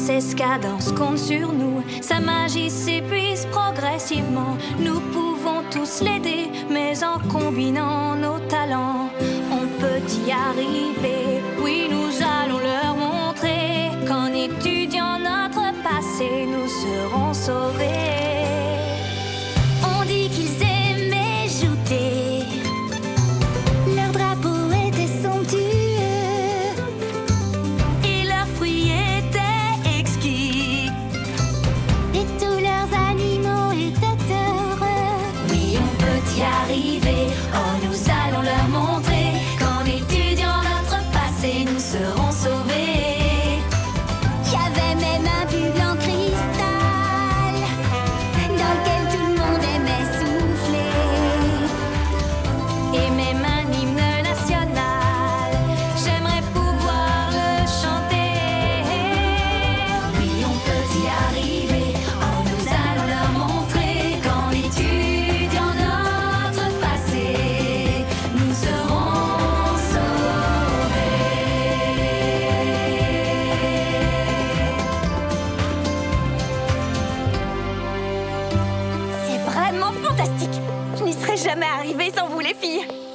princesse Cadence compte sur nous. Sa magie s'épuise progressivement. Nous pouvons tous l'aider, mais en combinant nos talents, on peut y arriver. Oui, nous allons leur montrer qu'en étudiant notre passé, nous serons sauvés. On dit qu'ils aimaient jouter. Leur drapeau était somptueux et leurs fruits étaient exquis. Et tous leurs animaux étaient heureux. Oui, on peut y arriver. Oh, nous allons leur montrer qu'en étudiant notre passé, nous serons sauvés. Il y avait même un pull en cristal dans lequel tout le monde aimait souffler. Et même un hymne national, j'aimerais pouvoir le chanter. Oui, on peut y arriver. Oh, nous allons leur montrer qu'en étudiant notre passé, nous serons sauvés. C'est vraiment fantastique. Je n'y serais jamais arrivée sans vous, les filles.